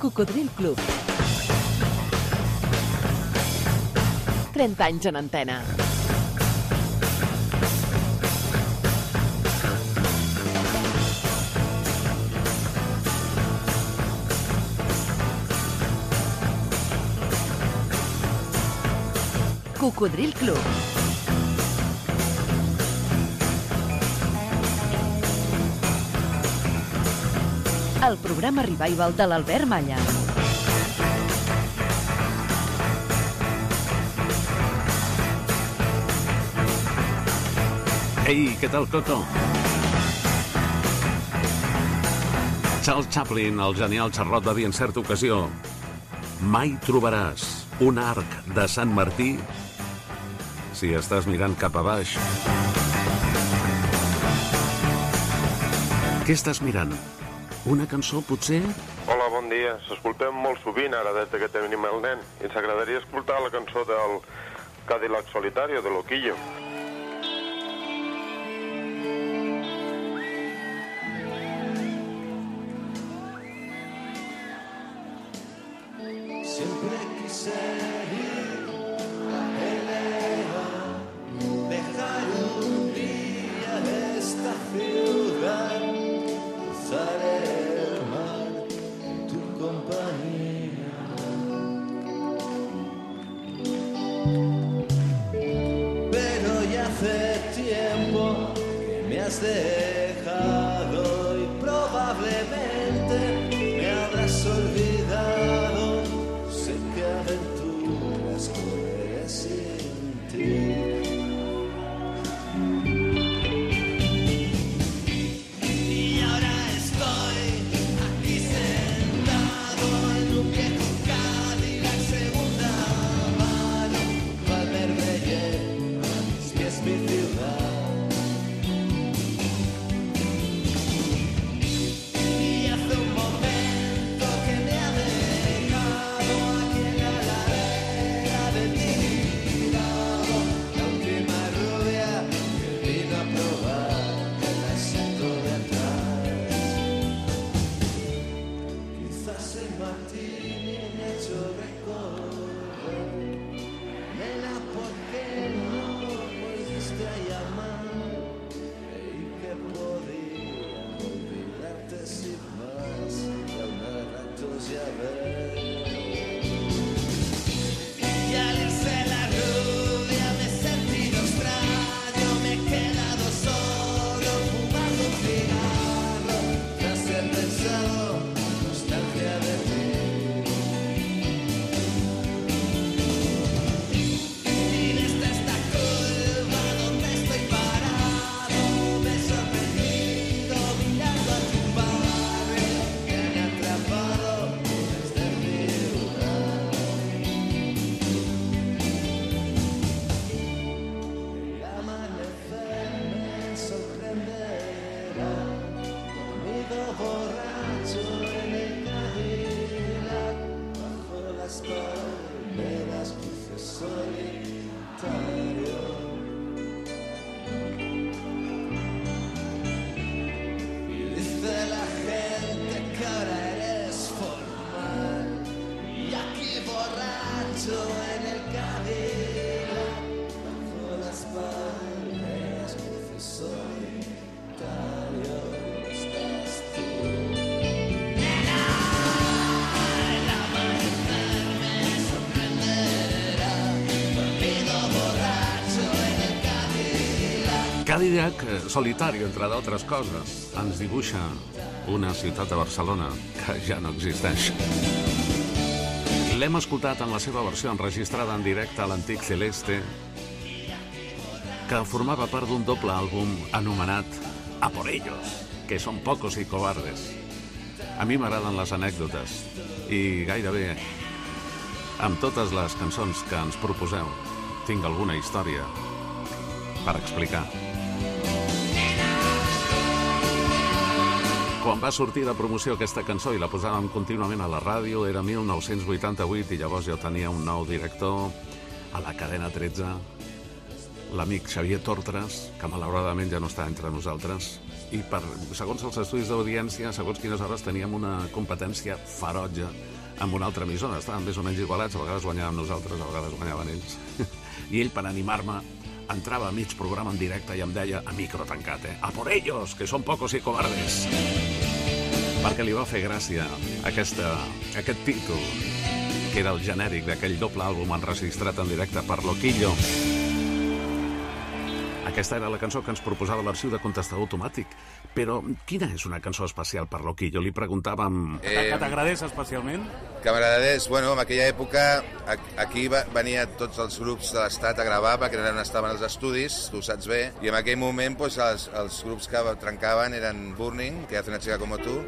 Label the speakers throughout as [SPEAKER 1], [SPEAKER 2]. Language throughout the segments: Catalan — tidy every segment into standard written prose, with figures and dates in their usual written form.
[SPEAKER 1] Cocodril Club. 30 anys en antena. Cocodril Club. El programa revival de l'Albert Malla.
[SPEAKER 2] Ei, què tal, Coco? Charles Chaplin, el genial xarrot, va dir en certa ocasió: mai trobaràs un arc de Sant Martí si estàs mirant cap a baix. Què estàs mirant? Una cançó, potser?
[SPEAKER 3] Hola, bon dia. S'escoltem molt sovint ara des que tenim el nen i ens agradaria escoltar la cançó del Cadillac Solitario, de Loquillo.
[SPEAKER 4] Siempre quise ir a Pelea, dejar un día esta ciudad, cruzar el mar en tu compañía. Pero ya hace tiempo que me has dejado y probablemente me habrás olvidado. Sé que aventuras correré sin ti. Y ahora estoy aquí sentado en un viejo Cadillac segunda mano, Valverde, que es mi ciudad. Y hace un momento que me ha dejado aquí en la ladera del Tibidabo, la última rubia que vino a probar el asiento de atrás. Quizás el martini me ha hecho recorrer. Nena, ¿por qué no volviste a llamar? Creí que podía olvidarte sin más, y aún a ratos ya ves. Y al irse la rubia me he sentido extraño, me he quedado solo fumando un cigarro, tras he pensado nostalgia de ti. Y desde esta curva donde estoy parado me he sorprendido mirando a tu barrio que me ha atrapado desde mi lugar. El amanecer me sorprenderá, dormido borracho en el Cadillac, bajo las palmeras cruce solitario. Y dice la gente que ahora eres formal, y aquí borracho en el Cadillac, bajo las palmeras cruce solitario estás tú. Nena, el amanecer me sorprenderá, dormido borracho en el Cadillac.
[SPEAKER 2] Cadillac Solitario, entre d'altres coses, ens dibuixa una ciutat de Barcelona que ja no existeix. L'hem escoltat en la seva versió enregistrada en directe a l'antic Celeste, que formava part d'un doble àlbum anomenat A por ellos, que són pocos y cobardes. A mi m'agraden les anècdotes i gairebé amb totes les cançons que ens proposeu tinc alguna història per explicar. Quan va sortir de promoció aquesta cançó i la posàvem contínuament a la ràdio, era 1988 i llavors jo tenia un nou director a la cadena 13, l'amic Xavier Tortres, que malauradament ja no està entre nosaltres, i segons els estudis d'audiència, segons quines hores teníem una competència ferotge amb una altra emissora. Estàvem més o menys igualats, a vegades guanyàvem nosaltres, a vegades guanyaven ells. I ell, per animar-me, entrava a mig programa en directe i em deia, a micro tancat, a por ellos, que son pocos y cobardes. Perquè li va fer gràcia aquest títol, que era el genèric d'aquell doble àlbum enregistrat en directe per Loquillo. Aquesta era la cançó que ens proposava l'arxiu de contestador automàtic. Però quina és una cançó especial per Loquillo? Li preguntàvem...
[SPEAKER 5] Que t'agradés especialment?
[SPEAKER 6] Que m'agradés. Bueno, en aquella època aquí venia tots els grups de l'estat a gravar perquè estaven als estudis, tu saps bé, i en aquell moment pues, els grups que trencaven eren Burning, que hace una chica como tú,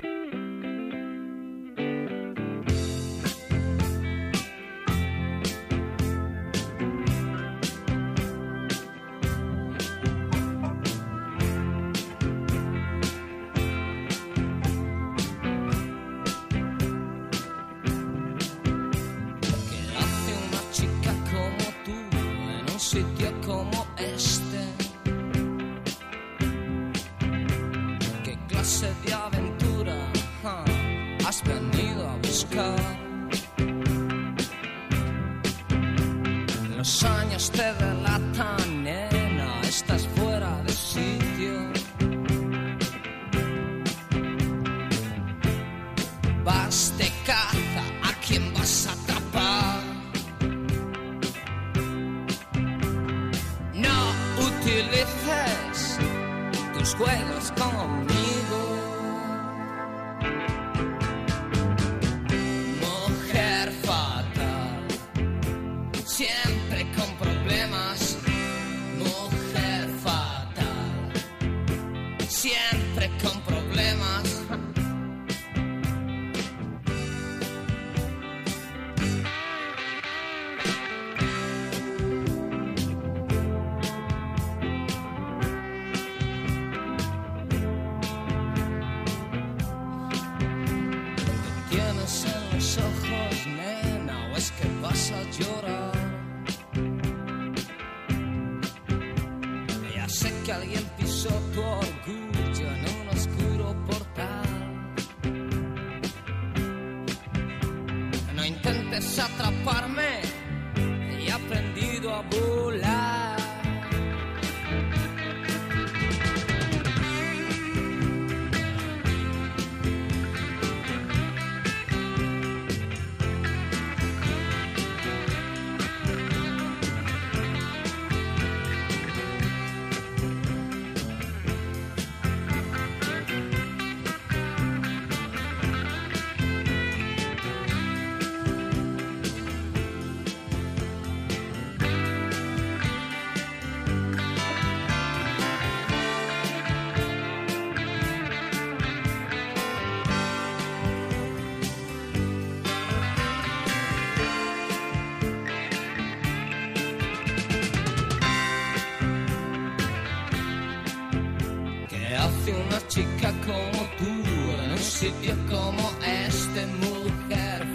[SPEAKER 7] chica como tú en un sitio como este, mujer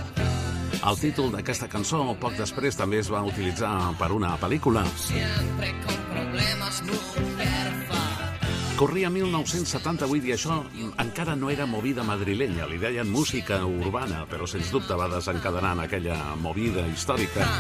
[SPEAKER 7] fatal.
[SPEAKER 2] El títol d'aquesta cançó poc després també es va utilitzar per una pel·lícula.
[SPEAKER 7] Siempre con problemas, mujer fatal.
[SPEAKER 2] Corria 1978 i això encara no era movida madrilenya, li deien música urbana, però sens dubte va desencadenar en aquella movida històrica.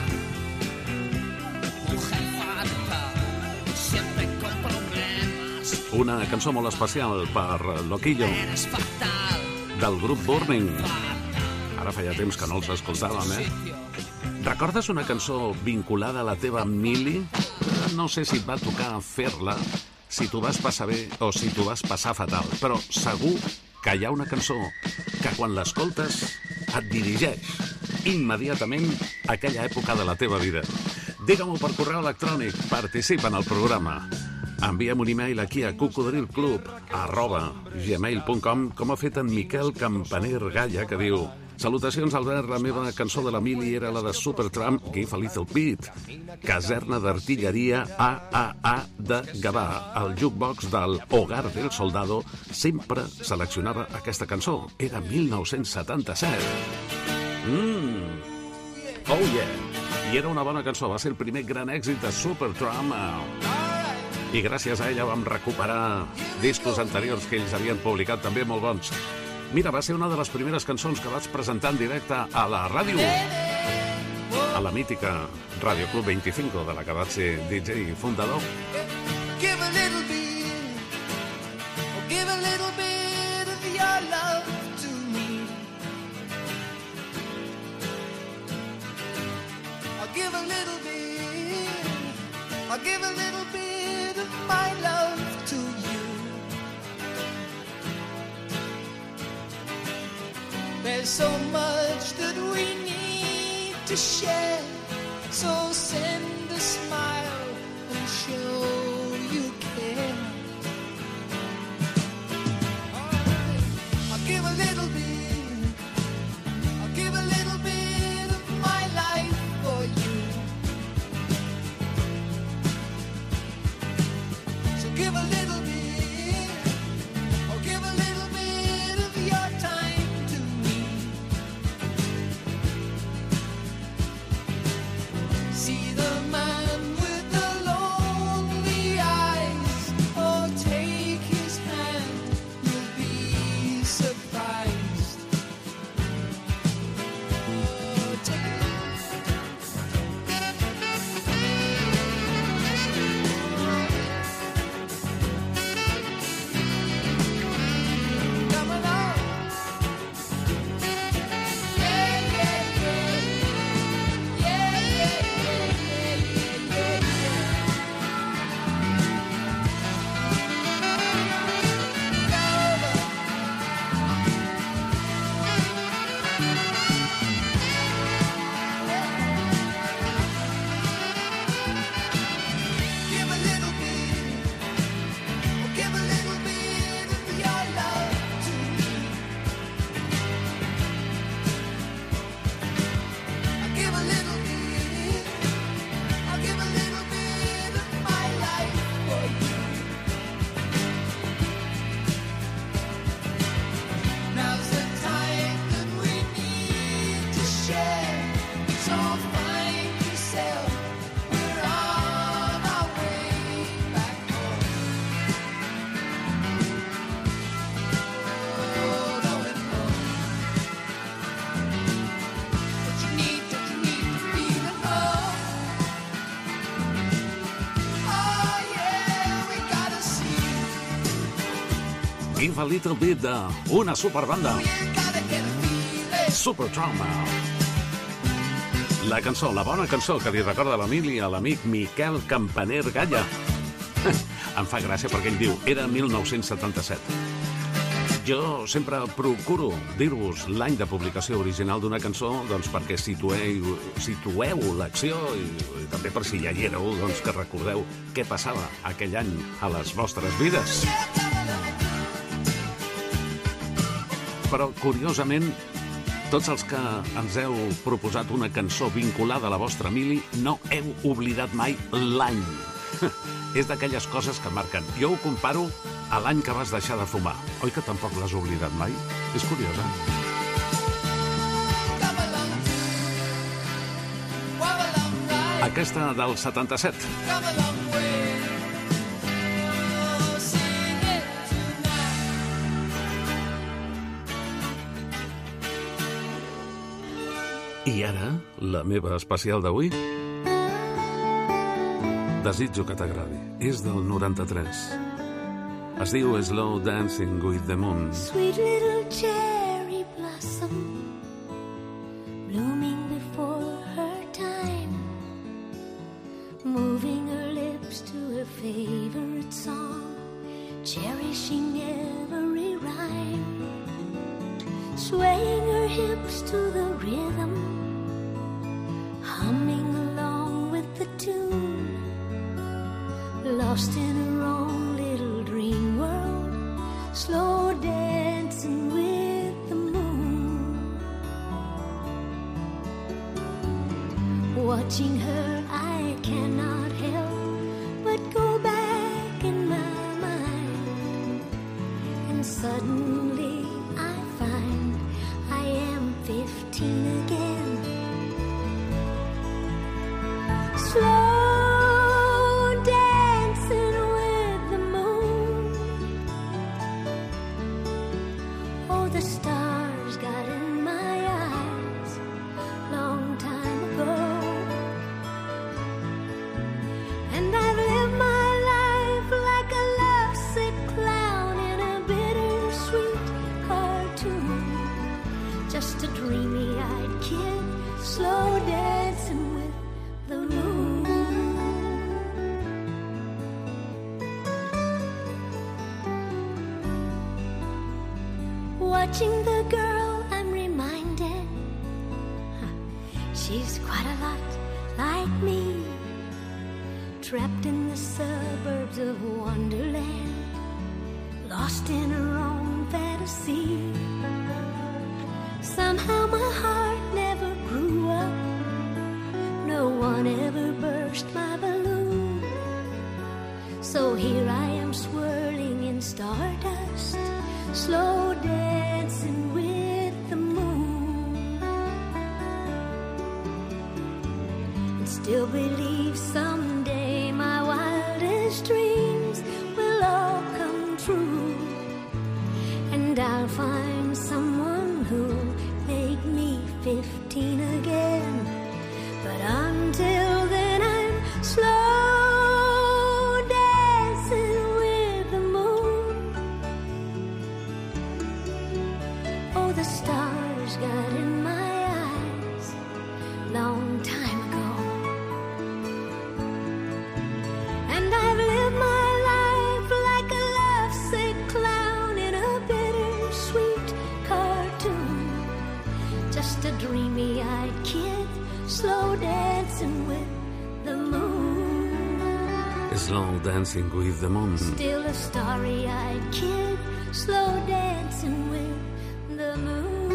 [SPEAKER 2] Una cançó molt especial per Loquillo, del grup Burning. Ara feia temps que no els escoltàvem, Recordes una cançó vinculada a la teva mili? No sé si et va tocar fer-la, si t'ho vas passar bé o si t'ho vas passar fatal, però segur que hi ha una cançó que quan l'escoltes et dirigeix immediatament a aquella època de la teva vida. Digue-m'ho per correu electrònic, participa en el programa. Envia'm un email aquí a cocodrilclub@gmail.com, com ha fet en Miquel Campaner Galla, que diu: salutacions, Albert, la meva cançó de la mili era la de Supertramp, Give a Little Bit, caserna d'artilleria AAA de Gavà. El jukebox del Hogar del Soldado sempre seleccionava aquesta cançó. Era 1977. Oh yeah! I era una bona cançó, va ser el primer gran èxit de Supertramp. I gràcies a ella vam recuperar discos anteriors que ells havien publicat, també molt bons. Mira, va ser una de les primeres cançons que vaig presentar en directe a la ràdio, a la mítica Radio Club 25, de la que vaig ser DJ i fundador.
[SPEAKER 7] Give a little bit, oh, give a little bit of your love to me. I'll give a little bit, I'll give a little bit of my love to you. There's so much that we need to share, so send a smile and show you care. I'll give a little bit, I'll give a little bit of my life for you. So give a little bit, or give a little bit of your time to me. See the man with the lonely eyes, oh, take his hand, you'll be surprised. Oh, take it. Come along. Yeah, yeah, yeah. Yeah, yeah, yeah, yeah, yeah, Give a little bit, oh, give a little bit of your love to me. I'll give a little bit, I'll give a little bit of my life for you. Now's the time that we need to share, so find yourself, we're on our way back home. Oh, going home. Don't you need to feel at home? Oh yeah, we gotta see.
[SPEAKER 2] Give a little bit de una superbanda,
[SPEAKER 7] You gotta get a feeling.
[SPEAKER 2] Super Trauma. La cançó, la bona cançó que li recorda l'Emili a l'amic Miquel Campaner Galla. Em fa gràcia perquè ell diu, era 1977. Jo sempre procuro dir-vos l'any de publicació original d'una cançó, doncs perquè situeu l'acció i també per si ja hi éreu, doncs que recordeu què passava aquell any a les vostres vides. Però, curiosament, tots els que ens heu proposat una cançó vinculada a la vostra Mili no heu oblidat mai l'any. És d'aquelles coses que marquen. Jo ho comparo a l'any que vas deixar de fumar. Oi que tampoc l'has oblidat mai? És curiós, eh?
[SPEAKER 7] Come along, come along, right.
[SPEAKER 2] Aquesta del 77.
[SPEAKER 7] Come along, way. Oh, sing it tonight.
[SPEAKER 2] I ara, la meva especial d'avui. Desitjo que t'agradi. És del 93. Es diu Slow Dancing with the Moon.
[SPEAKER 8] Sweet little cherry blossom, blooming before her time, moving her lips to her favorite song, cherishing every rhyme, swaying her hips to the rhythm, humming along with the tune, lost in her own little dream world, slow dancing with the moon. Watching her, I cannot help but go back in my mind, and suddenly I find I am 15 again. Slow dancing with Oh, the stars got in my eyes long time ago, and I've lived my life like a lovesick clown in a bittersweet cartoon, just a dreamy-eyed kid slow dancing with the moon. Watching the girl, I'm reminded she's quite a lot like me, trapped in the suburbs of Wonderland, lost in her own fantasy. Somehow my heart never grew up, no one ever burst my balloon. So here I am swirling in stardust, slow dancing with the moon, and still believe someday my wildest dreams will all come true, and I'll find someone who'll make me 15 again. But until then I'm slow dancing with the moon. Oh, the stars got in my eyes long time ago, and I've lived my life like a lovesick clown in a bittersweet cartoon, just a dreamy-eyed kid slow dancing with the moon.
[SPEAKER 2] Slow Dancing with the Moon.
[SPEAKER 8] Still a starry-eyed kid slow dancing with the moon.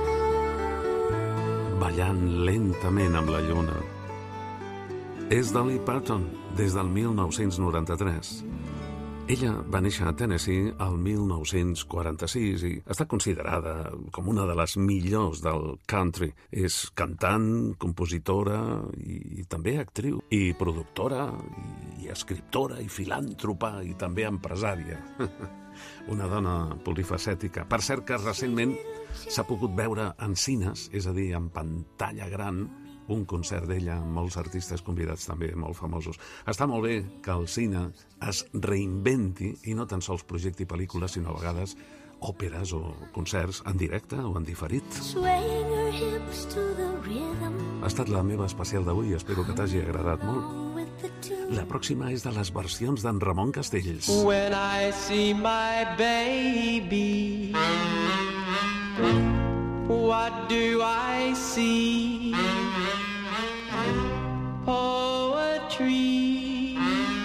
[SPEAKER 2] Ballant lentament amb la lluna. És Dolly Parton, des del 1993. Ella va néixer a Tennessee el 1946 i està considerada com una de les millors del country. És cantant, compositora i també actriu, i productora, i escriptora, i filàntropa, i també empresària. Una dona polifacètica. Per cert que recentment s'ha pogut veure en cines, és a dir, en pantalla gran, un concert d'ella amb molts artistes convidats també molt famosos. Està molt bé que el cine es reinventi i no tan sols projecti pel·lícules, sinó a vegades òperes o concerts en directe o en diferit.
[SPEAKER 8] Swaying her hips to the rhythm
[SPEAKER 2] Ha estat la meva especial d'avui, espero que t'hagi agradat molt.
[SPEAKER 8] with the tune.
[SPEAKER 2] La pròxima és de les versions d'en Ramon Castells.
[SPEAKER 9] When I see my baby, what do I see? Poetry,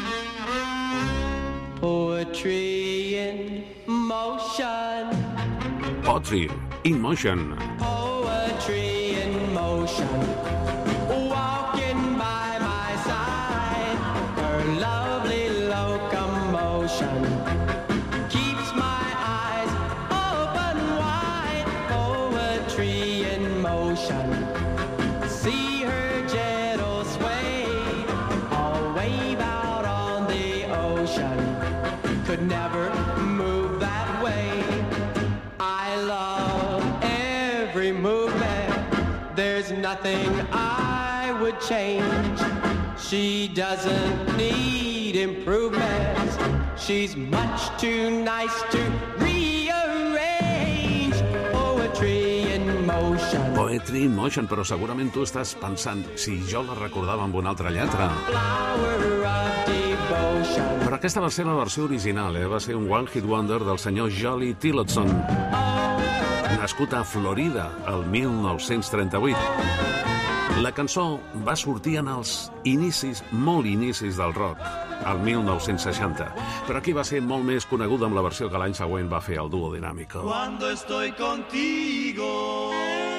[SPEAKER 9] poetry in motion,
[SPEAKER 2] Poetry in Motion.
[SPEAKER 9] poetry in motion. Walking by my side, her lovely locomotion keeps my eyes open wide. Poetry in motion. See her gentle sway, all wave out on the ocean. Could never move that way. I love every movement. There's nothing I would change. She doesn't need improvements. She's much too nice to rearrange. Poetry in motion.
[SPEAKER 2] Poetry in Motion, però segurament tu estàs pensant si jo la recordava amb una altra lletra.
[SPEAKER 9] Flower of devotion.
[SPEAKER 2] Però aquesta va ser la versió original, va ser un one-hit wonder del senyor Johnny Tillotson, nascut a Florida el 1938. La cançó va sortir en els inicis, molt inicis del rock, el 1960, però aquí va ser molt més coneguda amb la versió que l'any següent va fer el dúo Dinámico.
[SPEAKER 4] Cuando estoy contigo,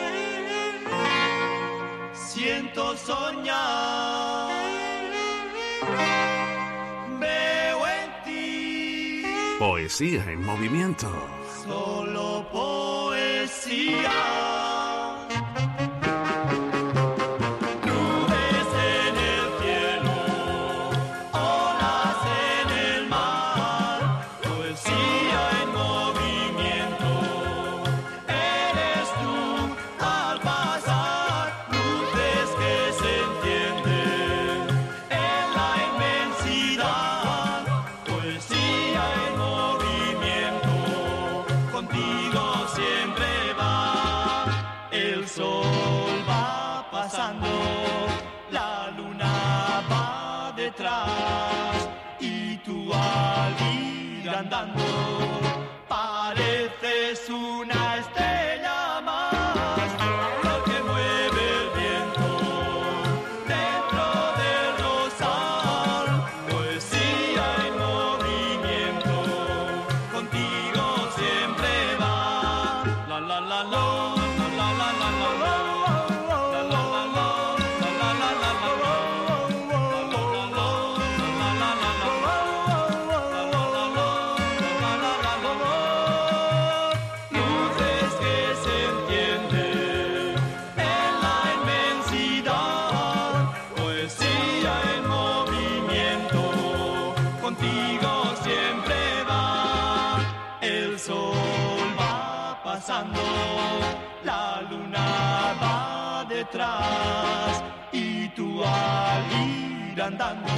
[SPEAKER 4] siento soñar. Veo en ti
[SPEAKER 2] Poesía en movimiento.
[SPEAKER 4] solo poesía. Nubes en el cielo, olas en el mar, poesía en movimiento.
[SPEAKER 10] contigo siempre va. El sol va pasando, la luna va detrás y tú al ir andando pareces una estrella más, lo que mueve el viento dentro del rosal, poesía en movimiento, contigo siempre va. La la la la, la la la la la. La luna va detrás y tú al ir andando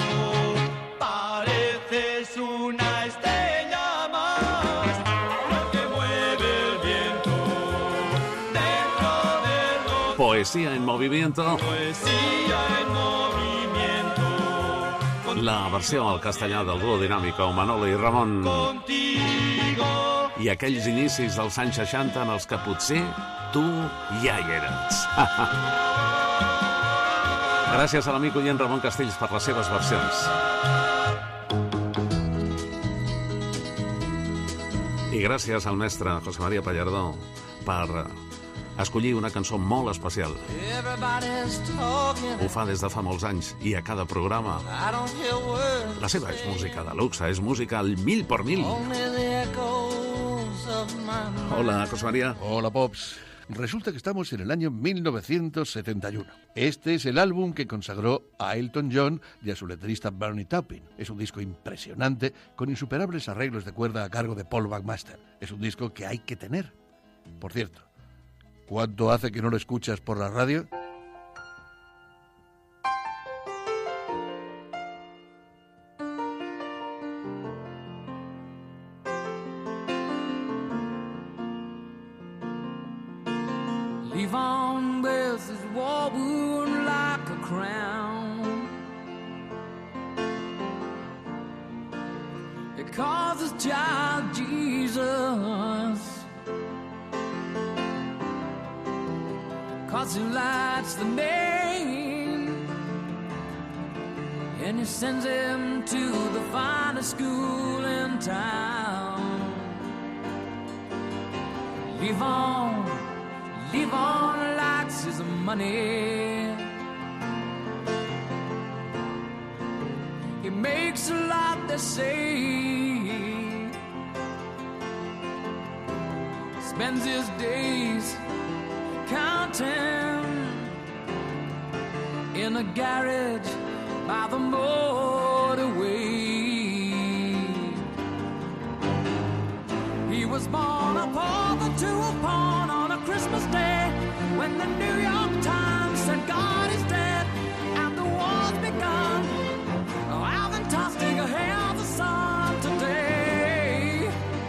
[SPEAKER 10] pareces una estrella más, lo que mueve el viento dentro del rostro.
[SPEAKER 2] Poesía en movimiento.
[SPEAKER 10] Poesía en movimiento.
[SPEAKER 2] La versió al castellà del duo dinàmico Manolo i Ramon.
[SPEAKER 10] Contigo.
[SPEAKER 2] I aquells inicis dels anys 60 en els que potser tu ja hi eres. Gràcies a l'amic oient Ramon Castells per les seves versions. I gràcies al mestre José María Pallardó per escollir una cançó molt especial. Ho fa des de fa molts anys i a cada programa. La seva és música de luxe, és música al 1000 por 1000. Hola, José María.
[SPEAKER 11] Hola, Pops. Resulta que estamos en el año 1971. Este es el álbum que consagró a Elton John y a su letrista Bernie Taupin. Es un disco impresionante, con insuperables arreglos de cuerda a cargo de Paul Buckmaster. Es un disco que hay que tener. Por cierto, ¿cuánto hace que no lo escuchas por la radio?
[SPEAKER 12] Yvonne wears his war wound like a crown. It calls his child Jesus, 'cause he likes the name, and he sends him to the finest school in town. Yvonne likes his money. He makes a lot, they say. Spends his days counting in a garage by the motorway. He was born a pauper to a pawn on a Christmas Day, when the New York Times said God is dead and the war's begun. Oh, Alvin Tostinger hailed the sun today,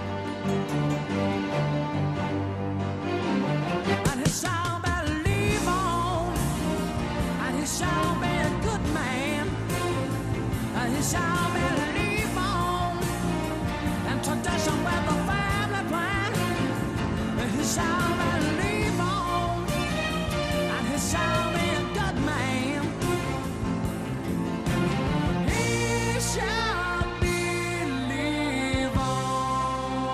[SPEAKER 12] and he shall believe on, and he shall be a good man, and he shall believe on, and tradition with the family plan, and he shall believe on, and he shall be a good man. He shall believe on.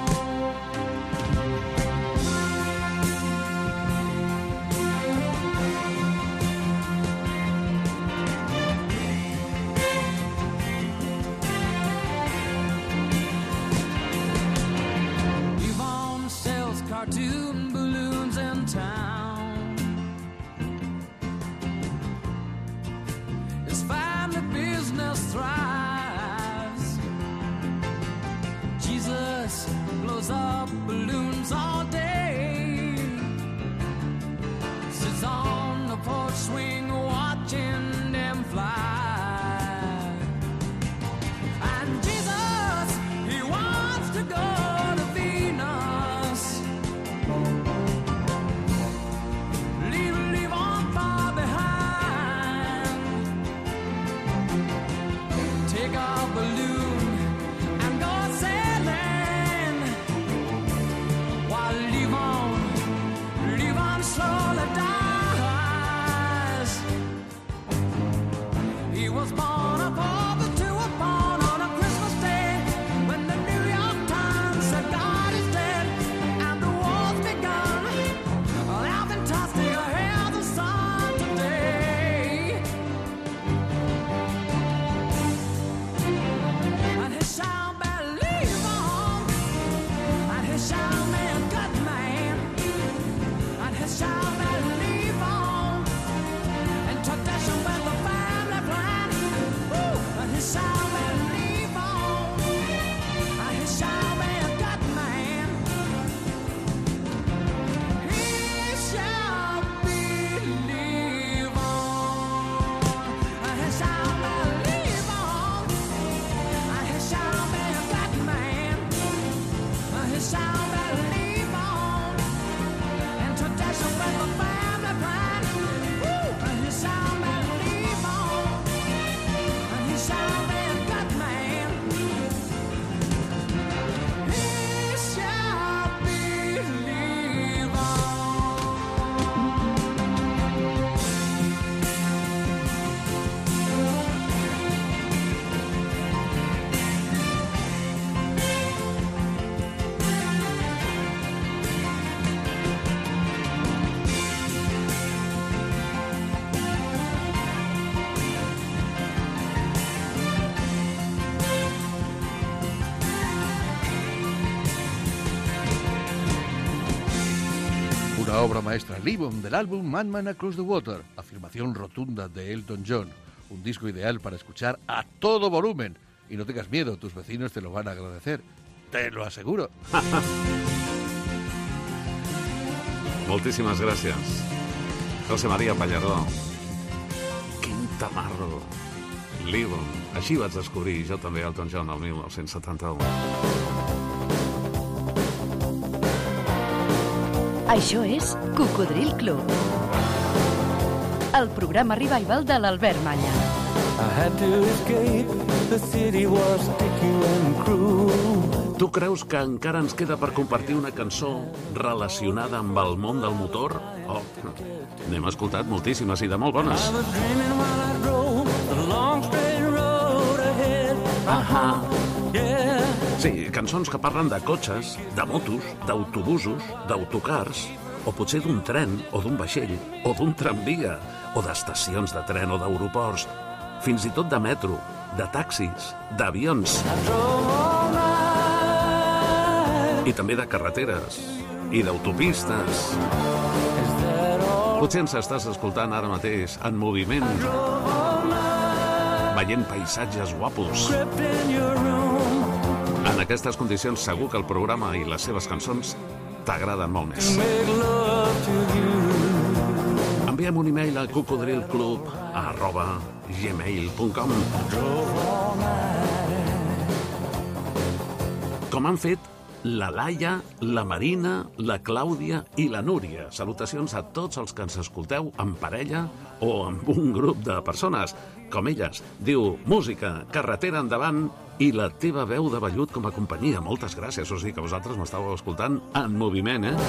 [SPEAKER 12] Yvonne sells cartoon balloons in town. His family business thrives. Jesus blows up balloons all day, sits on the porch swing watching them fly. And Jesus, he wants to go to Venus,
[SPEAKER 11] una obra maestra, Live On, del álbum Madman Across the Water, afirmación rotunda de Elton John, un disco ideal para escuchar a todo volumen. Y no tengas miedo, tus vecinos te lo van a agradecer, te lo aseguro.
[SPEAKER 2] Moltíssimes gràcies. José María Pallardó. Quin tamarro. Live On. Així vaig descobrir jo també Elton John el 1971.
[SPEAKER 1] Això és Cocodril Club. El programa revival de l'Albert Malla.
[SPEAKER 9] I had to escape, the city was sticky and cruel.
[SPEAKER 2] Tu creus que encara ens queda per compartir una cançó relacionada amb el món del motor? Oh, n'hem escoltat moltíssimes i de molt bones.
[SPEAKER 9] I was dreaming while I drove the long straight road ahead. Yeah.
[SPEAKER 2] Sí, cançons que parlen de cotxes, de motos, d'autobusos, d'autocars, o potser d'un tren, o d'un vaixell, o d'un tramvia, o d'estacions de tren o d'aeroports, fins i tot de metro, de taxis, d'avions. I també de carreteres i d'autopistes. Potser ens estàs escoltant ara mateix en moviment, veient paisatges guapos. En aquestes condicions segur que el programa i les seves cançons t'agraden molt més. Enviem un e-mail a cocodrilclub@gmail.com. Com han fet la Laia, la Marina, la Clàudia i la Núria. Salutacions a tots els que ens escolteu en parella o amb un grup de persones. Com elles, diu música, carretera endavant i la teva veu de vellut com a companyia. Moltes gràcies, o sigui que vosaltres m'estàveu escoltant en moviment, eh?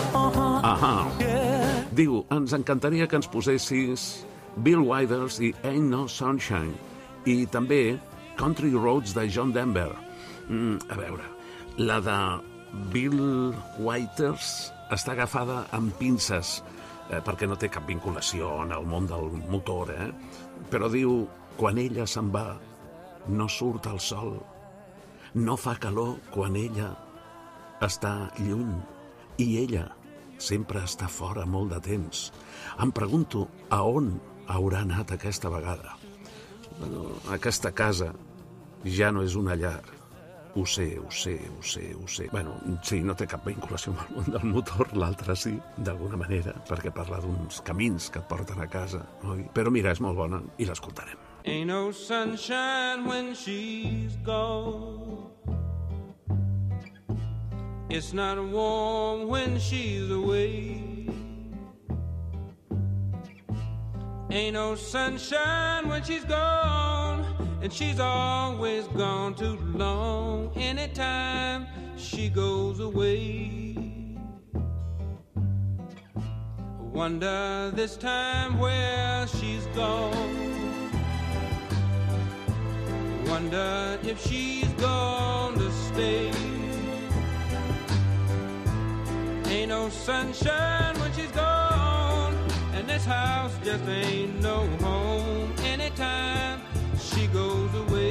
[SPEAKER 2] Diu, ens encantaria que ens posessis Bill Withers i Ain't No Sunshine i també Country Roads de John Denver. A veure, la de Bill Withers està agafada amb pinces perquè no té cap vinculació en el món del motor, però diu, quan ella se'n va, no surt el sol, no fa calor quan ella està lluny i ella sempre està fora molt de temps. Em pregunto a on haurà anat aquesta vegada. Bueno, aquesta casa ja no és una llar. Ho sé. Bueno, sí, no té cap vinculació amb el món del motor, l'altre sí, d'alguna manera, perquè parla d'uns camins que et porten a casa, oi? Però mira, és molt bona i l'escoltarem.
[SPEAKER 10] Ain't no sunshine when she's gone. It's not warm when she's away. Ain't no sunshine when she's gone, and she's always gone too long. Anytime she goes away, wonder this time where she's gone. Wonder if she's gone to stay. Ain't no sunshine when she's gone, and this house just ain't no home. Anytime she goes away.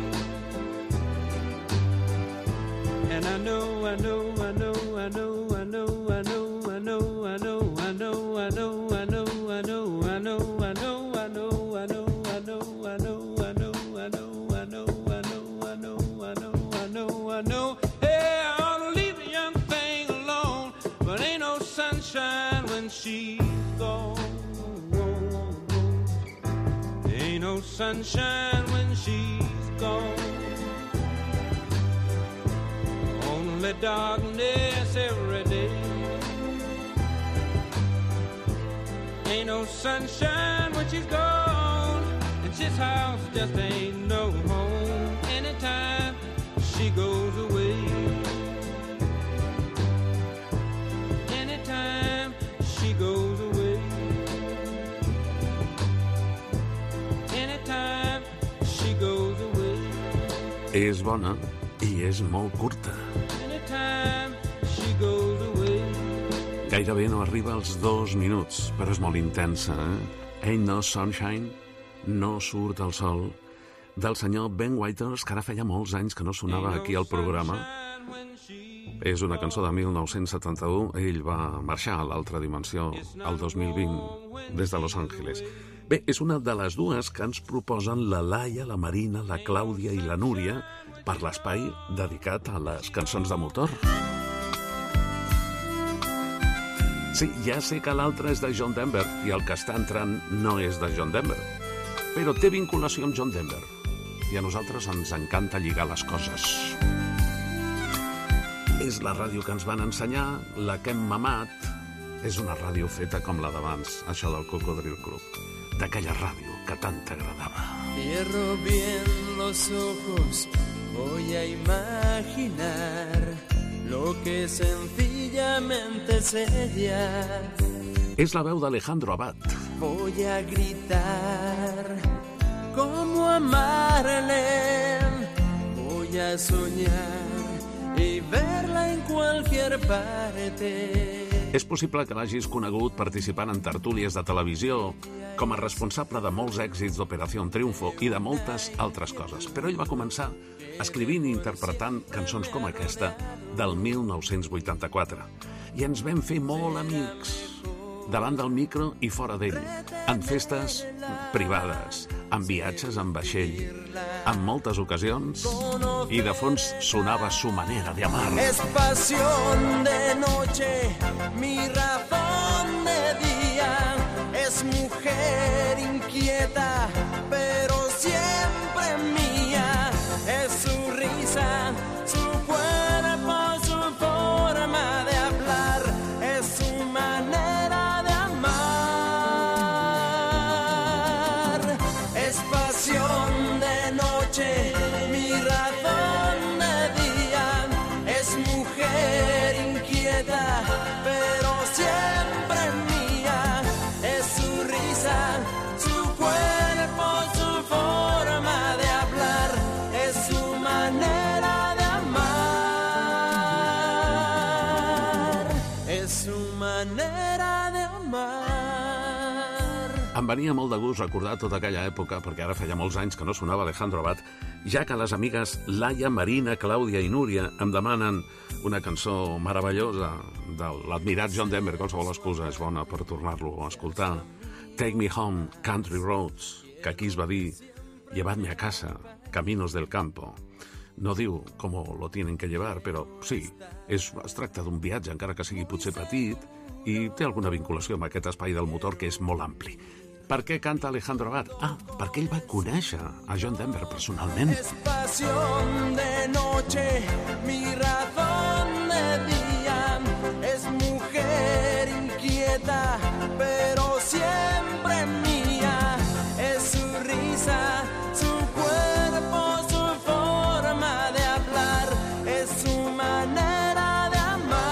[SPEAKER 10] And I know hey, I ought to leave the young thing alone, but ain't no sunshine when she's gone. Ain't no sunshine when she's gone. Only darkness every day. Ain't no sunshine when she's gone, and this house just ain't no home. Anytime she goes away. Anytime she goes away. Anytime she goes away.
[SPEAKER 2] És bona i és molt curta.
[SPEAKER 10] Anytime she goes away.
[SPEAKER 2] Gairebé no arriba als 2 minuts, però és molt intensa, Ain't No Sunshine, no surt el sol, del senyor Ben Withers, que ara feia molts anys que no sonava aquí al programa. És una cançó de 1971. Ell va marxar a l'altra dimensió el 2020 des de Los Angeles. Bé, és una de les dues que ens proposen la Laia, la Marina, la Clàudia i la Núria per l'espai dedicat a les cançons de motor. Sí, ja sé que l'altre és de John Denver i el que està entrant no és de John Denver, però té vinculació amb John Denver i a nosaltres ens encanta lligar les coses. És la ràdio que ens van ensenyar, la que hem mamat. És una ràdio feta com la d'abans, això del Cocodril Club, d'aquella ràdio que tant t'agradava.
[SPEAKER 4] Cierro bien los ojos, voy a imaginar lo que sencillamente es ella.
[SPEAKER 2] És la veu d'Alejandro Abad.
[SPEAKER 4] Voy a gritar cómo amarle, voy a soñar y verla en cualquier parte.
[SPEAKER 2] És possible que l'hagis conegut participant en tertúlies de televisió, com a responsable de molts èxits d'Operació Triunfo i de moltes altres coses. Però ell va començar escrivint i interpretant cançons com aquesta del 1984. I ens vam fer molt amics, davant del micro i fora d'ell, en festes privades, en viatges en vaixell, en moltes ocasions, i de fons sonava su manera de amar.
[SPEAKER 4] Es pasión de noche, mi razón de día, es mujer inquieta, pero siempre mía, es su risa, su cuerpo, su forma de hablar, es su manera de amar. Es pasión de noche, mi razón de día, es mujer inquieta, pero siempre mía, es su risa, su cuerpo, su forma de hablar, es su manera de amar, es su manera de amar.
[SPEAKER 2] Em venia molt de gust recordar tota aquella època, perquè ara feia molts anys que no sonava Alejandro Abad, ja que les amigues Laia, Marina, Clàudia i Núria em demanen una cançó meravellosa de l'admirat John Denver. Qualsevol excusa és bona per tornar-lo a escoltar. Take Me Home, Country Roads, que aquí es va dir Llevadme a casa, Caminos del Campo. No diu com lo tienen que llevar, però sí, es tracta d'un viatge, encara que sigui potser petit, i té alguna vinculació amb aquest espai del motor que és molt ampli. Per què canta Alejandro Abad? Perquè ell va conèixer a John Denver personalment.
[SPEAKER 4] Es pasión de noche, mi razón de día, es mujer inquieta, pero siempre mía, es su risa, su cuerpo, su forma de hablar, es su manera de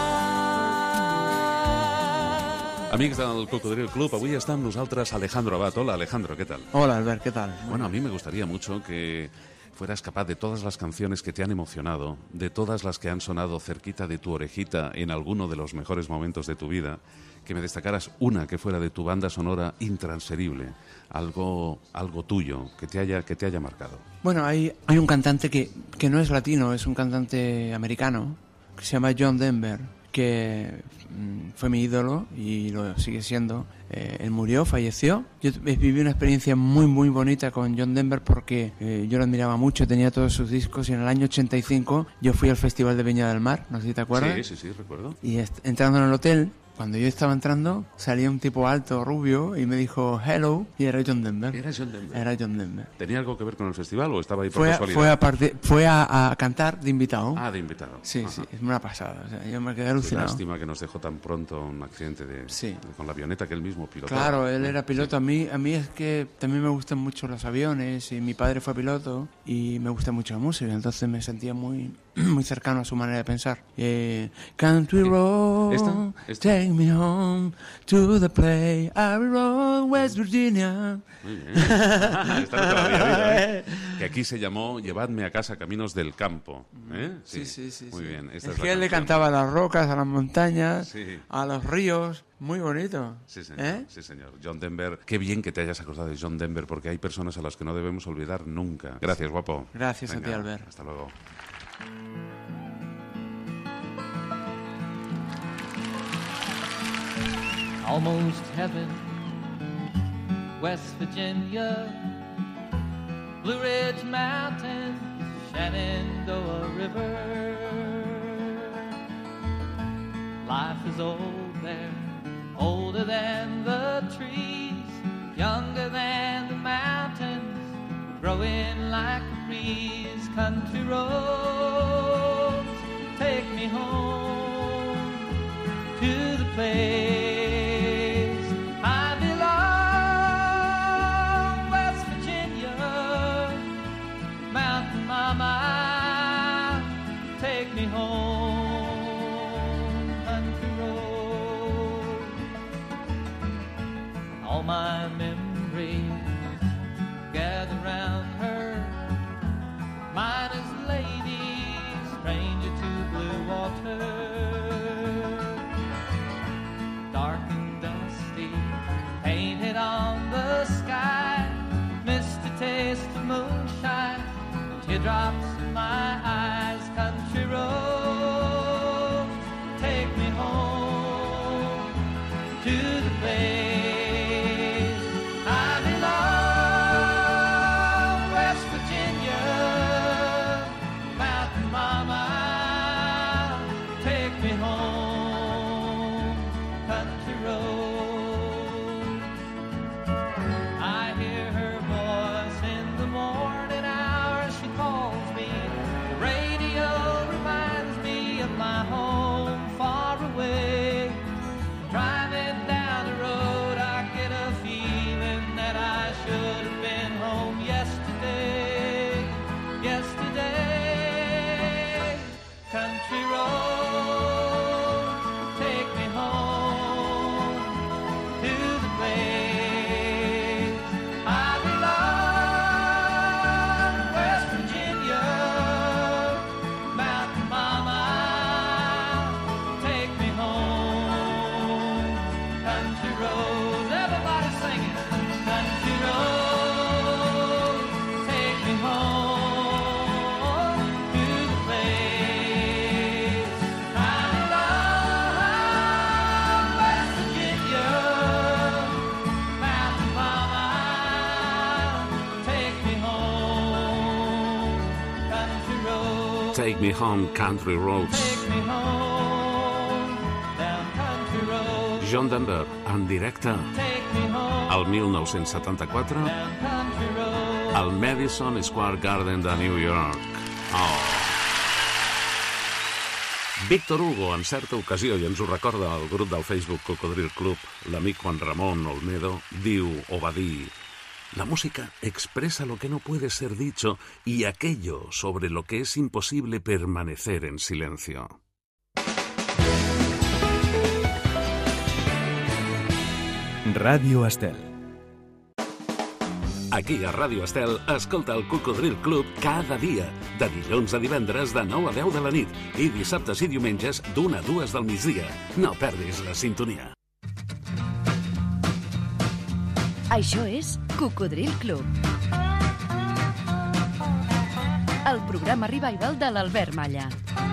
[SPEAKER 4] amar.
[SPEAKER 13] Amics del Cocodril Club, avui està amb nosaltres Alejandro Abad. Hola, Alejandro, ¿qué tal?
[SPEAKER 14] Hola, Albert, ¿qué tal?
[SPEAKER 13] Bueno, a mí me gustaría mucho que fueras capaz de todas las canciones que te han emocionado, de todas las que han sonado cerquita de tu orejita en alguno de los mejores momentos de tu vida, que me destacaras una que fuera de tu banda sonora intransferible, algo tuyo, que te haya marcado.
[SPEAKER 14] Bueno, hay un cantante que no es latino, es un cantante americano, que se llama John Denver, que fue mi ídolo y lo sigue siendo. Él murió, falleció. Yo viví una experiencia muy muy bonita con John Denver porque yo lo admiraba mucho, tenía todos sus discos, y en el año 85 yo fui al Festival de Viña del Mar, no sé si te acuerdas.
[SPEAKER 13] Sí, recuerdo.
[SPEAKER 14] Y entrando en el hotel, cuando yo estaba entrando, salía un tipo alto, rubio, y me dijo hello, y era John Denver.
[SPEAKER 13] ¿Era John Denver?
[SPEAKER 14] Era John Denver.
[SPEAKER 13] ¿Tenía algo que ver con el festival o estaba ahí por casualidad?
[SPEAKER 14] Fue a cantar de invitado.
[SPEAKER 13] Ah, de invitado.
[SPEAKER 14] Sí,
[SPEAKER 13] Ajá.
[SPEAKER 14] sí, es una pasada. O sea, yo me quedé
[SPEAKER 13] Qué
[SPEAKER 14] alucinado.
[SPEAKER 13] lástima que nos dejó tan pronto un accidente con la avioneta que él mismo pilotaba.
[SPEAKER 14] Claro, él era piloto. Sí. A mí es que también me gustan mucho los aviones, y mi padre fue piloto y me gusta mucho la música, entonces me sentía muy muy cercano a su manera de pensar. Country road, take me home to the play, Abbey Road, West Virginia.
[SPEAKER 13] Muy bien. Esta no te la había oído, ¿eh? Que aquí se llamó Llevadme a casa, Caminos del Campo. ¿Eh?
[SPEAKER 14] Sí.
[SPEAKER 13] Muy bien. Esta
[SPEAKER 14] Es que él le cantaba a las rocas, a las montañas,
[SPEAKER 13] sí,
[SPEAKER 14] a los ríos. Muy bonito.
[SPEAKER 13] Sí, señor. Sí, señor. John Denver. Qué bien que te hayas acordado de John Denver, porque hay personas a las que no debemos olvidar nunca. Gracias, guapo.
[SPEAKER 14] Gracias.
[SPEAKER 13] Venga,
[SPEAKER 14] a ti, Albert.
[SPEAKER 13] Hasta luego.
[SPEAKER 15] almost heaven. West Virginia, Blue Ridge Mountains, Shenandoah River. Life is old there, older than the trees, younger than the mountains, growing like a breeze. Country roads take me home to the place I belong. West Virginia, Mountain Mama, take me home. Country road, all my memories gather round her. Mine is lady, stranger to blue water. Dark and dusty, painted on the sky, misty taste of moonshine, teardrops in my eyes. Country road, take me home to the place I belong. West Virginia, Mountain Mama, take me home. Country road, I hear her voice in the morning hours. She calls me. The radio reminds me of my home far away. Driving down the road, I get a feeling that I should have been home yesterday. Yesterday, country road, take me home to the place I belong. West Virginia, Mountain Mama, take me home. Country roads, everybody singing. Country roads, take me home to the place I belong. West Virginia, Mountain Mama, take me home. Country roads,
[SPEAKER 2] Take Me Home, Country Roads.
[SPEAKER 15] take me home. Down country roads,
[SPEAKER 2] John Denver, en directe,
[SPEAKER 15] take me home.
[SPEAKER 2] al 1974,
[SPEAKER 15] Down country roads.
[SPEAKER 2] al Madison Square Garden de New York. Oh. Víctor Hugo, en certa ocasió, i ens ho recorda el grup del Facebook Cocodril Club, l'amic Juan Ramón Olmedo, diu o va dir: la música expresa lo que no puede ser dicho y aquello sobre lo que es imposible permanecer en silencio.
[SPEAKER 16] Ràdio Estel.
[SPEAKER 2] Aquí a Ràdio Estel, escolta el Cocodril Club cada dia, de dilluns a divendres de 9 a 10 de la nit i dissabtes i diumenges d'1 a 2 del migdia. No perdis la sintonia.
[SPEAKER 1] Això és Cocodril Club. El programa revival de l'Albert Malla.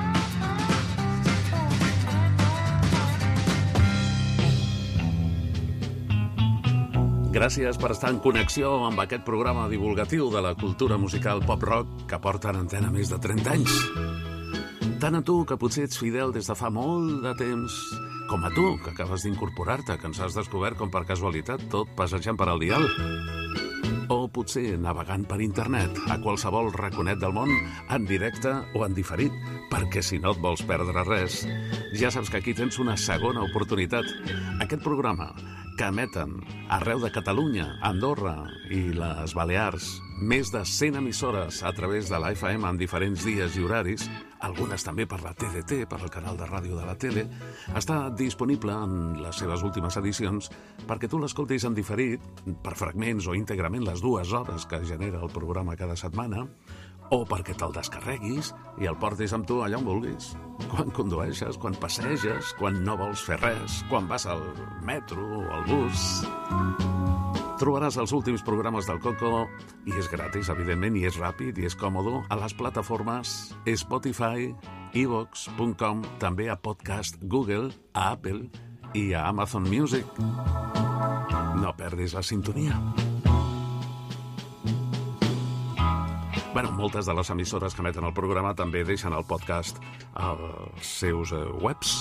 [SPEAKER 2] Gràcies per estar en connexió amb aquest programa divulgatiu de la cultura musical pop-rock que porta en antena més de 30 anys. Tant a tu, que potser ets fidel des de fa molt de temps, com a tu, que acabes d'incorporar-te, que ens has descobert com per casualitat, tot passejant per al dial. O potser navegant per internet, a qualsevol raconet del món, en directe o en diferit, perquè si no et vols perdre res, ja saps que aquí tens una segona oportunitat. Aquest programa, que emeten arreu de Catalunya, Andorra i les Balears, més de 100 emissores a través de la FM en diferents dies i horaris, algunes també per la TDT, per el canal de ràdio de la tele, està disponible en les seves últimes edicions perquè tu l'escoltis en diferit, per fragments o íntegrament les 2 hores que genera el programa cada setmana, o perquè te'l descarreguis i el portis amb tu allà on vulguis. Quan condueixes, quan passeges, quan no vols fer res, quan vas al metro o al bus. Trobaràs els últims programes del Coco, i és gratis, evidentment, i és ràpid, i és còmode, a les plataformes Spotify, iVoox.com, també a Podcast Google, a Apple i a Amazon Music. No perdis la sintonia. Bueno, moltes de les emissores que emeten el programa també deixen el podcast als seus webs.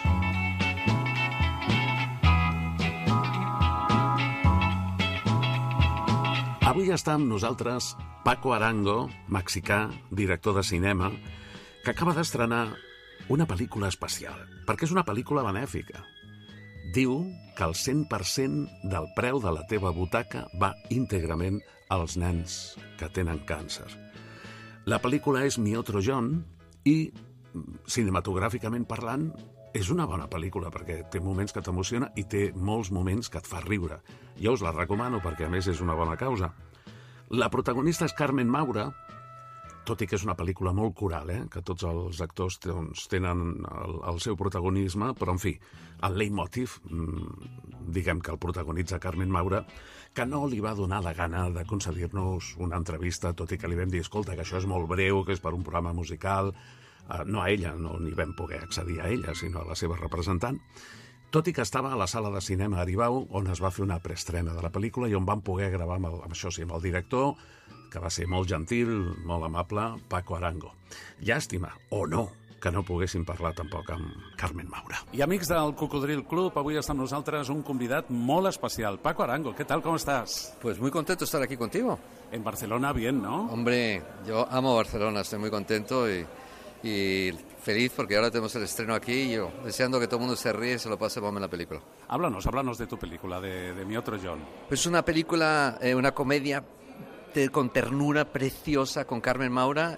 [SPEAKER 2] Avui està amb nosaltres Paco Arango, mexicà, director de cinema, que acaba d'estrenar una pel·lícula especial, perquè és una pel·lícula benèfica. Diu que el 100% del preu de la teva butaca va íntegrament als nens que tenen càncer. La pel·lícula és Mi Otro John i, cinematogràficament parlant, és una bona pel·lícula perquè té moments que t'emociona i té molts moments que et fa riure. Jo us la recomano perquè, a més, és una bona causa. La protagonista és Carmen Maura, tot i que és una pel·lícula molt coral, que tots els actors tenen el seu protagonisme, però, en fi, el leitmotiv, diguem que el protagonitza Carmen Maura, que no li va donar la gana de concedir-nos una entrevista, tot i que li vam dir, escolta, que això és molt breu, que és per un programa musical, no a ella, no ni vam poder accedir a ella, sinó a la seva representant, tot i que estava a la sala de cinema Aribau, on es va fer una preestrena de la pel·lícula i on vam poder gravar amb el director, que va ser molt gentil, molt amable, Paco Arango. Llàstima, o no, que no poguéssim parlar tampoc amb Carmen Maura.
[SPEAKER 5] I amics del Cocodril Club, avui està amb nosaltres un convidat molt especial. Paco Arango, ¿qué tal? ¿Cómo estás?
[SPEAKER 17] Pues muy contento de estar aquí contigo.
[SPEAKER 5] En Barcelona, bien, ¿no?
[SPEAKER 17] Hombre, yo amo Barcelona, estoy muy contento y feliz porque ahora tenemos el estreno aquí y yo deseando que todo el mundo se ríe y se lo pase bomba en la película.
[SPEAKER 2] Háblanos de tu película, de Mi Otro John.
[SPEAKER 17] Pues una película, una comedia con ternura preciosa con Carmen Maura,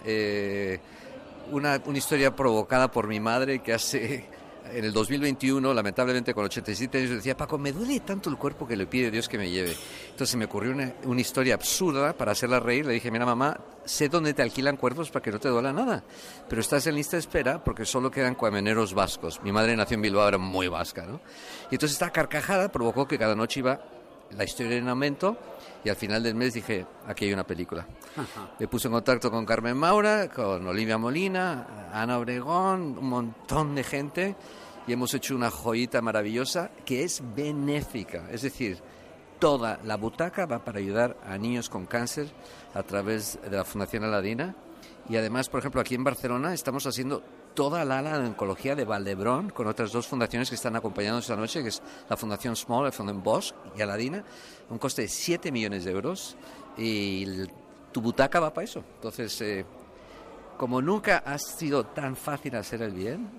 [SPEAKER 17] una historia provocada por mi madre que en el 2021, lamentablemente con 87 años, decía, Paco, me duele tanto el cuerpo que le pide Dios que me lleve. Entonces se me ocurrió una historia absurda para hacerla reír. Le dije, mira mamá, sé dónde te alquilan cuerpos para que no te duela nada, pero estás en lista de espera porque solo quedan camioneros vascos. Mi madre nació en Bilbao, era muy vasca, ¿no? Y entonces esta carcajada provocó que cada noche iba la historia en aumento y al final del mes dije, aquí hay una película. Me puse en contacto con Carmen Maura, con Olivia Molina, Ana Obregón, un montón de gente y hemos hecho una joyita maravillosa que es benéfica, es decir, toda la butaca va para ayudar a niños con cáncer a través de la Fundación Aladina y además, por ejemplo, aquí en Barcelona estamos haciendo toda la ala de oncología de Valdebrón con otras dos fundaciones que están acompañándonos esta noche, que es la Fundación Small, la Fundación Bosch y Aladina, un coste de 7 millones de euros y tu butaca va para eso. Entonces, como nunca ha sido tan fácil hacer el bien,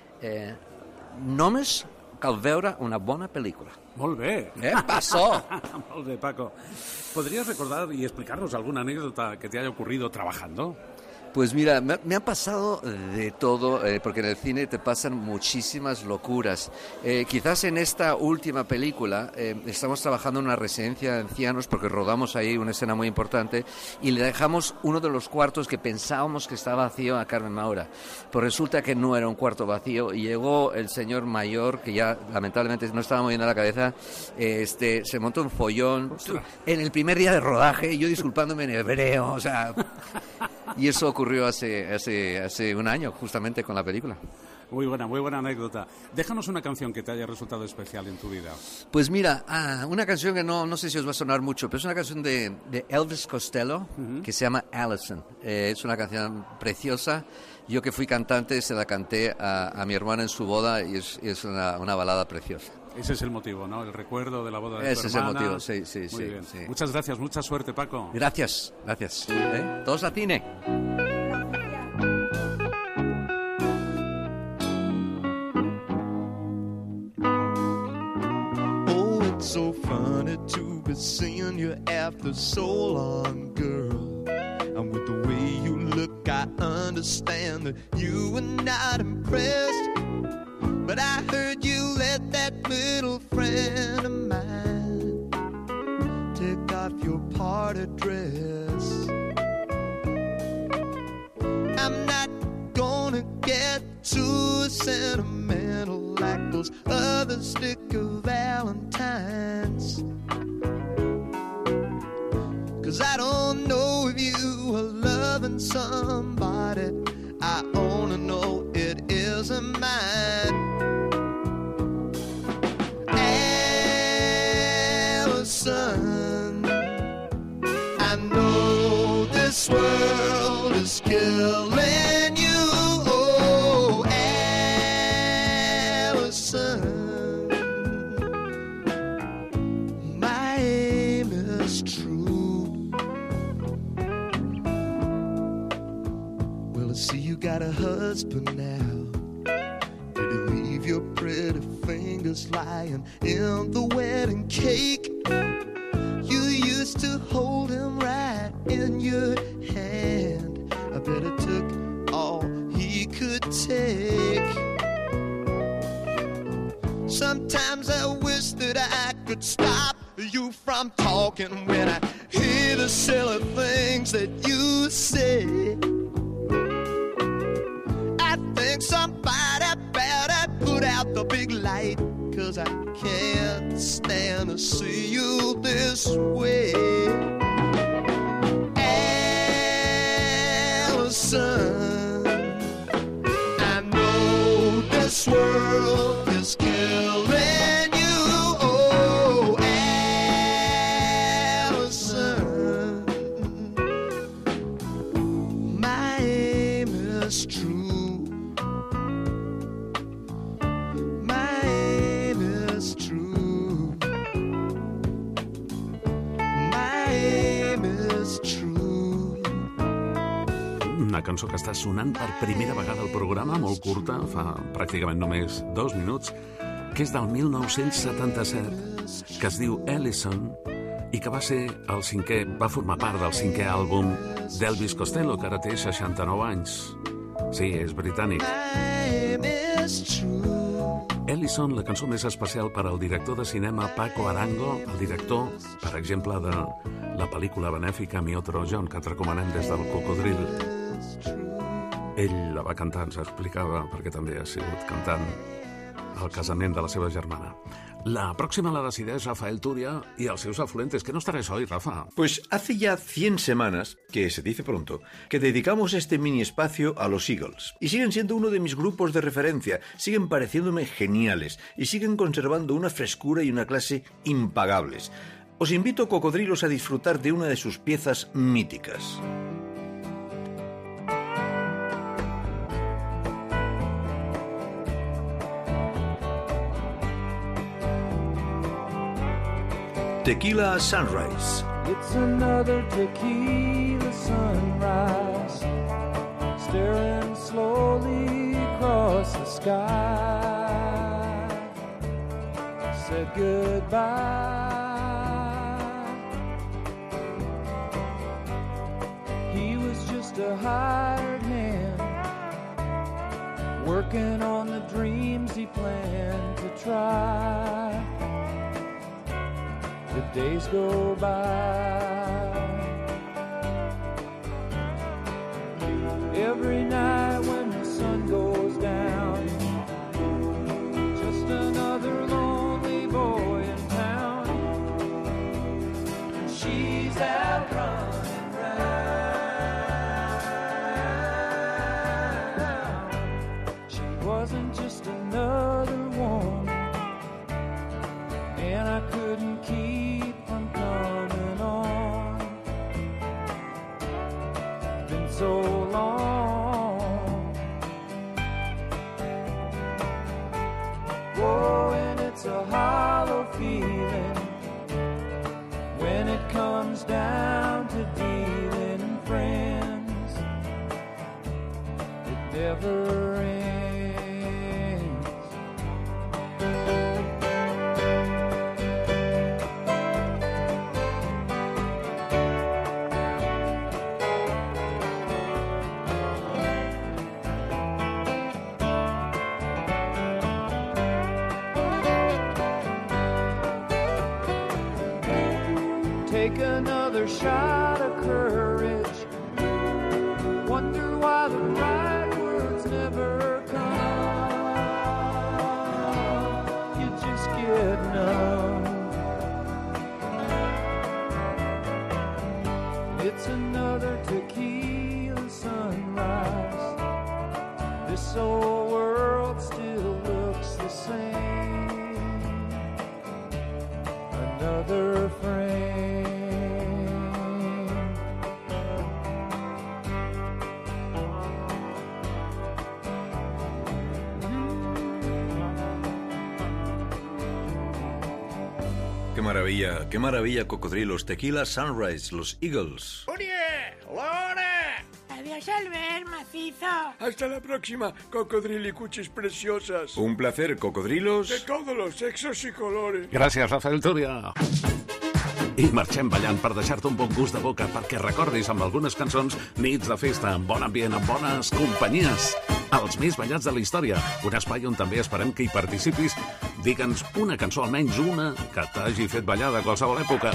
[SPEAKER 17] només cal veure una bona pel·lícula.
[SPEAKER 2] Molt bé.
[SPEAKER 17] Pasó.
[SPEAKER 2] Molt bé, Paco. ¿Podrías recordar y explicarnos alguna anécdota que te haya ocurrido trabajando?
[SPEAKER 17] Pues mira, me ha pasado de todo, porque en el cine te pasan muchísimas locuras. Quizás en esta última película estamos trabajando en una residencia de ancianos porque rodamos ahí una escena muy importante y le dejamos uno de los cuartos que pensábamos que estaba vacío a Carmen Maura. Pues resulta que no era un cuarto vacío y llegó el señor mayor, que ya lamentablemente no estaba moviendo la cabeza, se montó un follón. En el primer día de rodaje, yo disculpándome en hebreo, o sea... Y eso ocurrió hace un año, justamente con la película.
[SPEAKER 2] Muy buena anécdota. Déjanos una canción que te haya resultado especial en tu vida.
[SPEAKER 17] Pues mira, una canción que no sé si os va a sonar mucho, pero es una canción de Elvis Costello, que se llama Allison. Es una canción preciosa. Yo que fui cantante se la canté a mi hermana en su boda y es una balada preciosa.
[SPEAKER 2] Ese es el motivo, ¿no? El recuerdo de la boda de tu hermana.
[SPEAKER 17] Ese es el motivo, sí.
[SPEAKER 2] Muy bien. Sí. Muchas gracias, mucha suerte, Paco.
[SPEAKER 17] Gracias. Todos a cine.
[SPEAKER 4] Oh, it's so funny to be seeing you after so long, girl. And with the way you look, I understand that you were not impressed. But I heard you let that little friend of mine take off your party dress. I'm not gonna get too sentimental like those other sticker valentines, 'cause I don't know if you are loving somebody. I only know it isn't mine. this world is killing you. Oh, Allison, my aim is true. Well, I see you got a husband now. Did he leave your pretty fingers lying in the wedding cake? You used to hold him right in your hand. I bet it took all he could take. Sometimes I wish that I could stop you from talking when I hear the silly things that you say. I think somebody better put out the big light, 'cause I can't stand to see you this way. Allison, I know this world is killing you. Oh, Allison, my aim is true. My aim is true. My aim is true.
[SPEAKER 2] Una cançó que està sonant per primera vegada al programa, molt curta, fa pràcticament només 2 minuts, que és del 1977, que es diu Allison, i que va ser el cinquè, va formar part del 5è àlbum d'Elvis Costello, que ara té 69 anys. Sí, és britànic. Allison, la cançó més especial per al director de cinema Paco Arango, el director, per exemple, de la pel·lícula benèfica Mi Otro John, que et recomanem des del Cocodril. Ell la va cantar, ens explicava, perquè també ha sigut cantant al casament de la seva germana. La próxima la decideix Rafael Turia y els seus afluentes. ¿Qué nos traes hoy, Rafa?
[SPEAKER 18] Pues hace ya 100 semanas, que se dice pronto, que dedicamos este mini espacio a los Eagles. Y siguen siendo uno de mis grupos de referencia, siguen pareciéndome geniales y siguen conservando una frescura y una clase impagables. Os invito, cocodrilos, a disfrutar de una de sus piezas míticas. Tequila Sunrise.
[SPEAKER 9] It's another tequila sunrise, staring slowly across the sky. Said goodbye. He was just a hired hand, working on the dreams he planned to try. The days go by. Every night when the sun goes down, just another lonely boy in town. She's out running round. She wasn't just another woman, and I couldn't keep from coming on. Been so long. Oh, and it's a hollow feeling when it comes down to dealing friends. It never ends. Take another shot of courage. Wonder why the right words never come. You just get numb. It's another tequila sunrise. This old world still looks the same. Another frame.
[SPEAKER 18] Qué maravilla, cocodrilos. Tequila Sunrise, los Eagles.
[SPEAKER 19] ¡Oye! ¡Lora!
[SPEAKER 20] Adiós, Albert, macizo.
[SPEAKER 19] Hasta la próxima, cocodrilicuchis preciosas.
[SPEAKER 18] Un placer, cocodrilos.
[SPEAKER 19] De todos los sexos y colores.
[SPEAKER 2] Gràcies, Rafael Túria. I marxem ballant per deixar-te un bon gust de boca perquè recordis amb algunes cançons nits de festa, amb bon ambient, amb bones companyies. Els més ballats de la història. Un espai on també esperem que hi participis. Digue'ns una cançó, almenys una, que t'hagi fet ballar de qualsevol època.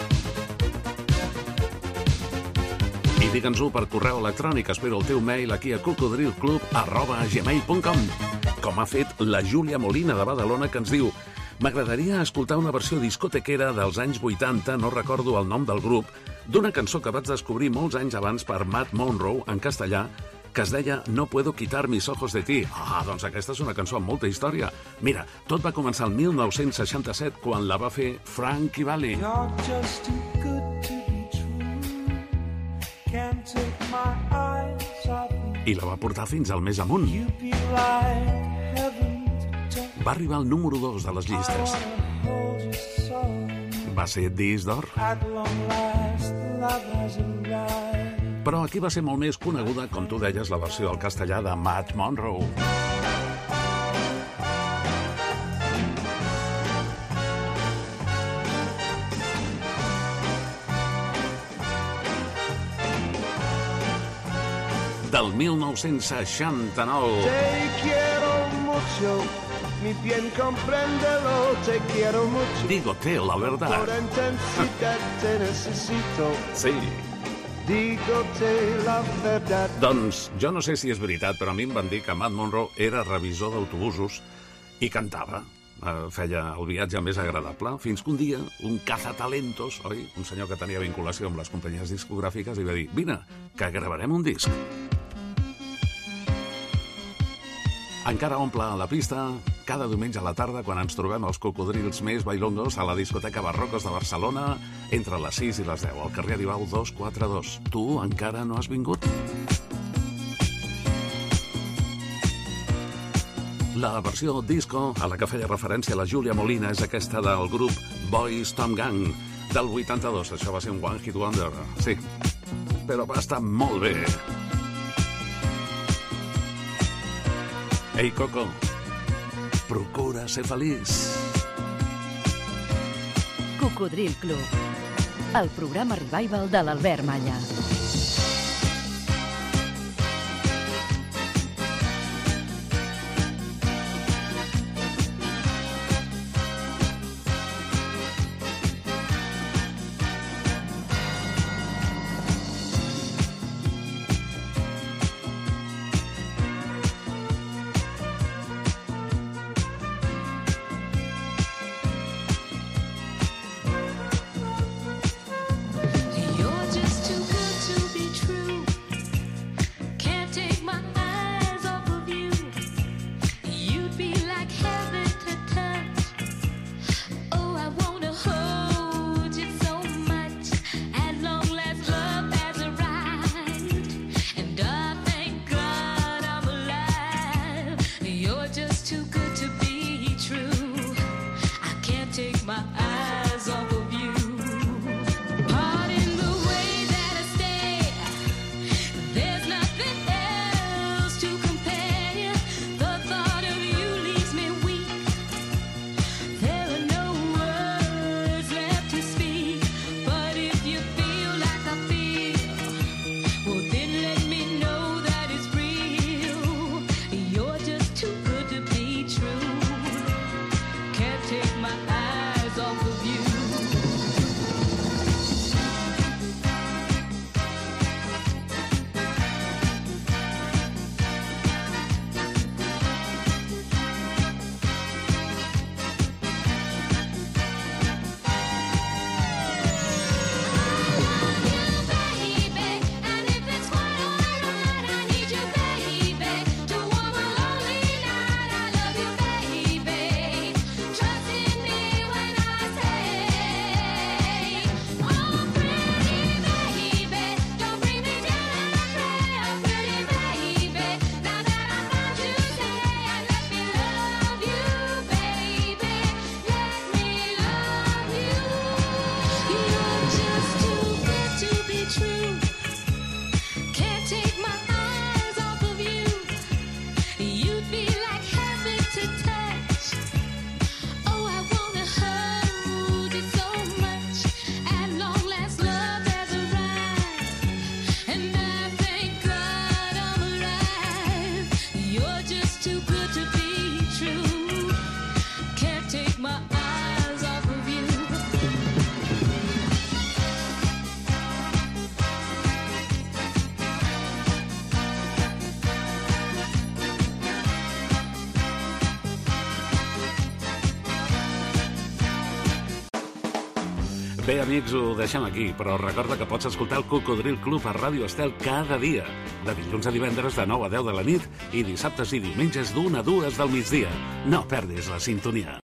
[SPEAKER 2] I digue'ns-ho per correu electrònic. Espero el teu mail aquí a cocodrilclub@gmail.com, com ha fet la Júlia Molina de Badalona, que ens diu: m'agradaria escoltar una versió discotequera dels anys 80, no recordo el nom del grup, d'una cançó que vaig descobrir molts anys abans per Matt Monro en castellà, que es deia No puedo quitar mis ojos de ti. Doncs aquesta és una cançó amb molta història. Mira, tot va començar el 1967, quan la va fer Frankie Valli.
[SPEAKER 9] You're just too good to be true. Can't take my eyes off you.
[SPEAKER 2] I la va portar fins al més amunt.
[SPEAKER 9] You be like heaven to touch.
[SPEAKER 2] Va arribar al número 2 de les llistes.
[SPEAKER 9] I wanna hold you so.
[SPEAKER 2] Va ser disc d'or.
[SPEAKER 9] At long last, love has arrived.
[SPEAKER 2] Però aquí va ser molt més coneguda, com tu deies, la versió del castellà de Matt Monro. Del 1969.
[SPEAKER 4] Te quiero mucho, mi bien compréndelo, te quiero mucho.
[SPEAKER 2] Dígote la verdad.
[SPEAKER 4] Por intensidad te necesito.
[SPEAKER 2] Sí.
[SPEAKER 4] Dígote la verdad.
[SPEAKER 2] Doncs jo no sé si és veritat, però a mi em van dir que Matt Monro era revisor d'autobusos i cantava. Feia el viatge més agradable, fins que un dia un cazatalentos, oi? Un senyor que tenia vinculació amb les companyies discogràfiques, li va dir: vine, que gravarem un disc. Encara omple la pista cada diumenge a la tarda quan ens trobem els cocodrils més bailongos a la discoteca Barrocos de Barcelona entre les 6 i les 10, al carrer Aribau 242. Tu encara no has vingut? La versió disco a la que feia referència la Júlia Molina és aquesta del grup Boys Tom Gang del 82. Això va ser un One Hit Wonder, sí, però va estar molt bé. Ei, Coco, procura ser feliç.
[SPEAKER 1] Cocodril Club, el programa revival de l'Albert Malla.
[SPEAKER 7] You're just too good
[SPEAKER 2] Bé, amics, ho deixem aquí, però recorda que pots escoltar el Cocodril Club a Ràdio Estel cada dia, de dilluns a divendres de 9 a 10 de la nit i dissabtes i diumenges d'1 a 2 del migdia. No perdis la sintonia.